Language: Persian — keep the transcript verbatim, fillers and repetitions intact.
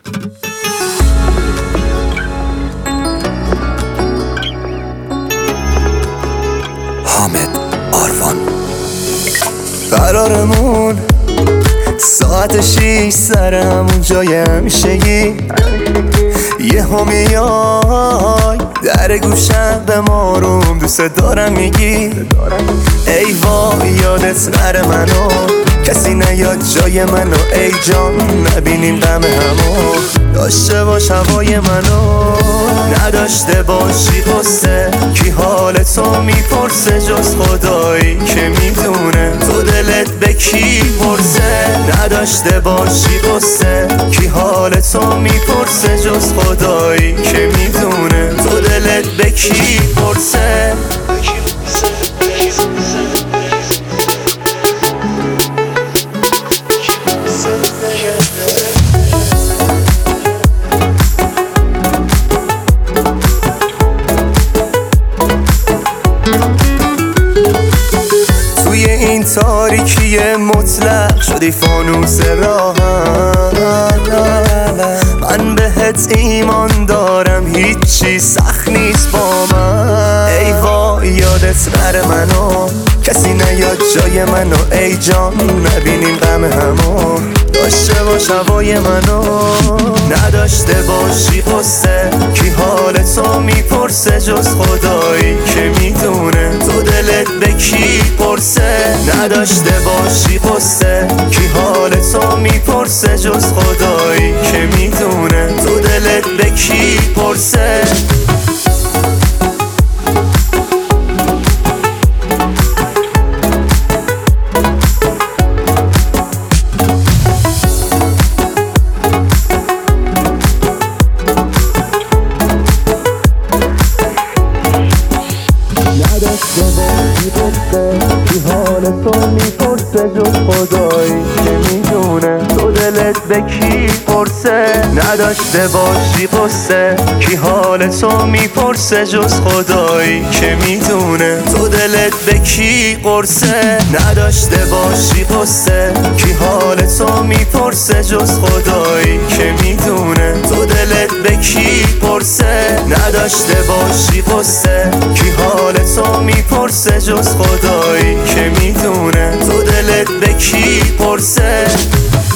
حامد آروان. قرارمون ساعت شیش سر همون جای همیشگی، یه هم میای در گوشم به ماروم دوست دارم میگی ای وای یادت نره منو، کسی نیاد جای منو، ای جان نبینیم غم همو، داشته باش هوای منو، نداشته باشی قصه، کی حال تو میپرسه جز خدایی که میدونه تو دلت به کی پرسه، نداشته باشی قصه، کی حال تو میپرسه جز خدایی که میدونه تو دلت به کی پرسه. توی این تاریکی مطلق شدی فانوس راهم، من بهت ایمان دارم هیچی سخت نیست با من، ای وای یادت نره منو، کسی نیاد جای منو، ای جان نبینیم غم همو، داشته باش هوای منو، نداشته باشی قصه، کی حال تو میپرسه جز خدایی که میدونه تو دلت به کی پرسه، نداشته باشی قصه، کی حال تو میپرسه جز خدایی که میدونه تو دلت به کی پرسه. کی حال تو میپرسه جز خدایی که میدونه تو دلت به کی پرسه، نداشته باشی قصه، کی حال تو میپرسه جز خدایی که میدونه تو دلت به کی قرصه، نداشته باشی قصه، کی حال تو میپرسه جز خدایی که میدونه تو دلت به کی پرسه، نداشته باشی قصه، کی حال تو میپرسه جز خدایی که میدونه تو دلت به کی پرسه.